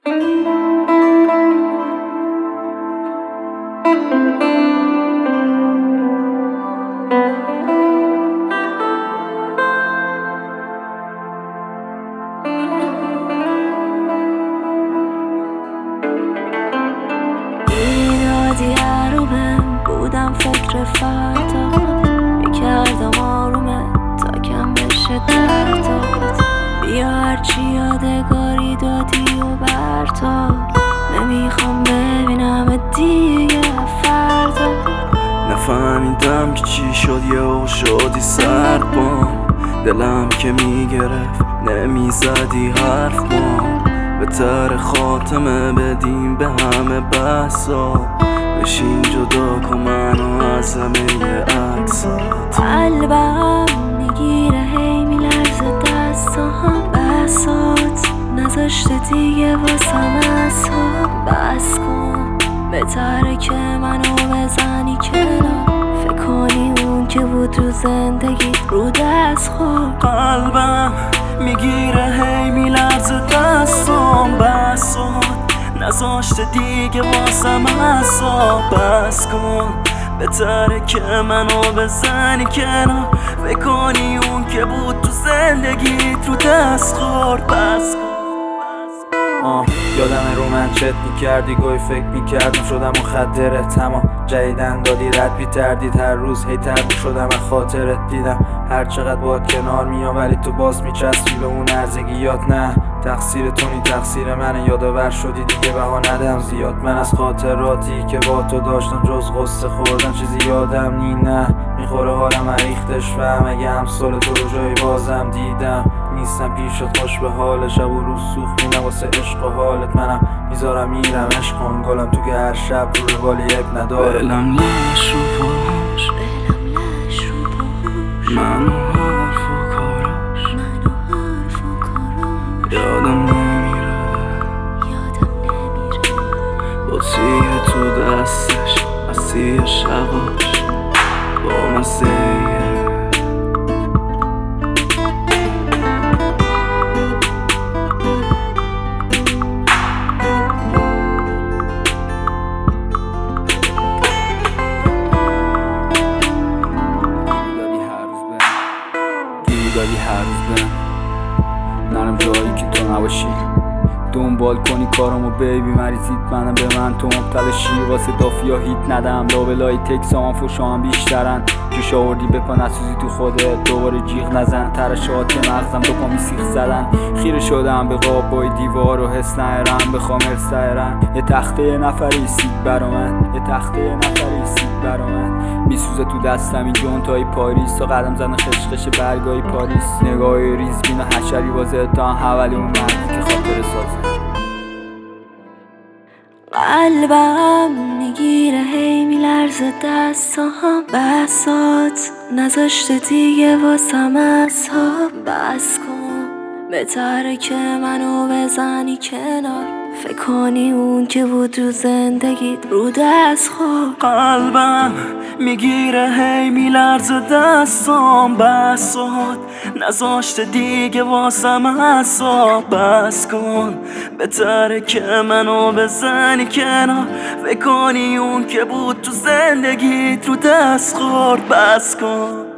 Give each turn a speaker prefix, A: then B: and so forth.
A: دیگه رو بودم فکر فردا میکردم آرومه تا کم بشه دردات. بیا هرچی یادگاری دادی و برتا، نمیخوام ببینم دیگه فردا.
B: نفهمیدم که چی شد یهو شدی سرد بام، دلم که میگرفت نمیزدی حرف بام. بهتر خاتمه بدیم به همه بحثا، بشین جدا کن منو از همه عکسات.
A: قلبم میگیره هی میلرزه دستام، بسات نذاشته دیگه واسم اصاب. بس کن بهتره که منو بزنی کنار، فکر کنی اون که بود رو زندگی رو دست خورد.
B: قلبم میگیره هی میلرزه دستام، بسات نذاشته دیگه واسم اصاب. بس کن بهتره که منو بزنی کنار، فکر کنی اون که بود تو زندگیت رو دست خورد. بس کن.
C: یادم رو من چت میکردی، گوی فکر میکردم شدم مخدره تمام. جدیدن دادی رد بی تردید، هر روز هی ترد شدم از خاطرت. دیدم هر چقدر باید کنار میام ولی تو باز میچسبی به اون ارزگیات. نه تقصیر تو نی تقصیر منه، یادآور شدی دیگه بها ندم زیاد. من از خاطراتی که با تو داشتم جز غصه خوردن چیزی یادم نی. نه میخوره حالم ریختش و اگه همسال تو رو جای بازم دیدم نیستم پیشت خوش به حال. شب و روز سوخت مینم واسه عشق و حالت، منم میذارم میرم عشق کن گلم تو که هر شب رو روالی یک نداره.
B: بلم لش رو پاش، منو حرف و کاراش، یادم نمیره بطریه تو دستش مسیح شباش با مزهیه.
C: داری هر روز برم نرم جایی که تو نباشی، دنبال کنی کارمو بیبی مریضید منم به من تو مبتلشی. واسه دافیا هیت ندم لابلای تکسام فوشام بیشترن، جوش آوردی بپا نسوزی تو خودت دوباره جیغ نزن. ترشات مغزم دو پا میسیخ زدن، خیره شدم به قابای دیوار و حس نهرم بخوام ارسایرم. یه تخته نفری سید برا من، یه تخته نفری سید برا من. میسوزه تو دستم این جونتای پاریس تا قدم زن خشخش برگای پاریس. نگاهی ریزبین و حشری واسه تا حوالی اون مردی که خاطر سازه.
A: قلبم میگیره هی میلرزه دستام، بسات نذاشته دیگه واسم اصاب. بس کن بهتره که منو بزنی کنار، فکر کنی اون که بود رو زندگیت رو دست خورد.
B: قلبم میگیره هی میلرزه دستام، بسات نذاشته دیگه واسم اصاب. بس کن بهتره که منو بزنی کنار، فکر کنی اون که بود تو زندگیت رو دست خورد. بس کن.